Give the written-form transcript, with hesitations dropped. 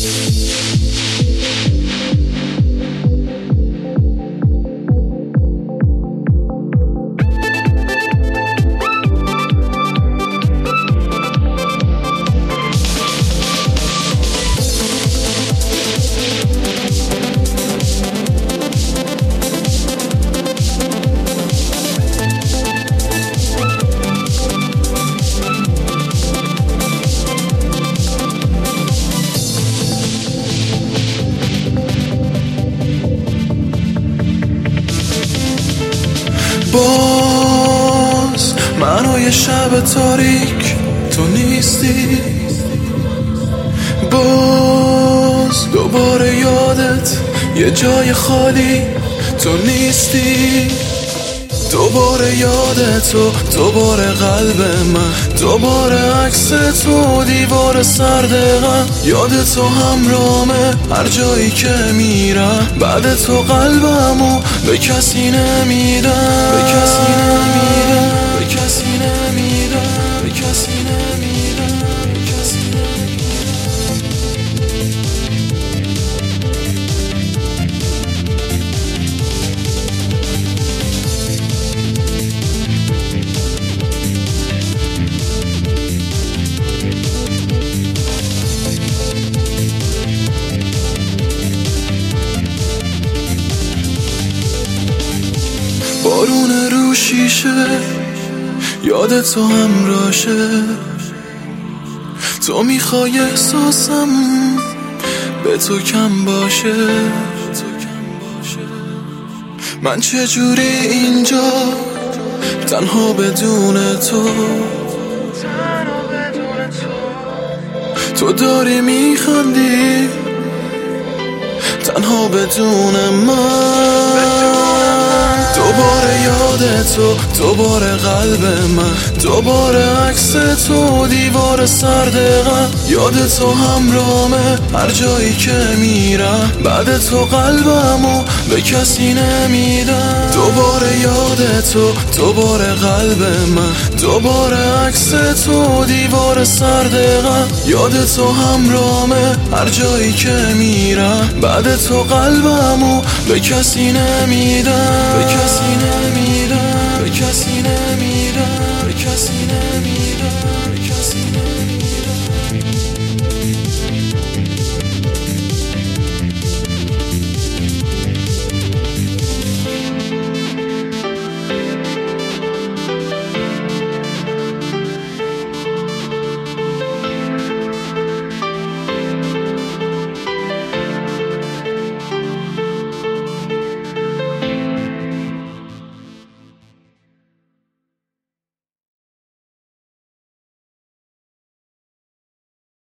باز منو یه شب تاریک تو نیستی، باز دوباره یادت یه جای خالی تو نیستی، دوباره یادت و دوباره قلب من، دوباره عکس تو دیوار سرد غم، یاد تو همرامه هر جایی که میرم، بعد تو قلبمو به کسی نمیدم، به کسی نمیدم، به کسی نمیدم، به کسی نمیدم، به کسی نمیدم. بارون رو شیشه یاد تو همراشه، تو میخوای احساسم به تو کم باشه، من چجوری اینجا تنها بدون تو داری میخندی تنها بدون من، دوباره یادت و دوباره قلب من، دوباره عکس تو دیوار سرد غم، یاد تو همرامه هر جایی که میرم، بعد تو قلبمو به کسی نمیدم، دوباره یادت و دوباره قلب من، دوباره عکس تو دیوار سرد غم، یاد تو همرامه هر جایی که میرم، بعد تو قلبمو به کسی نمیدم، به کسی نمیدم، به کسی نمیدم.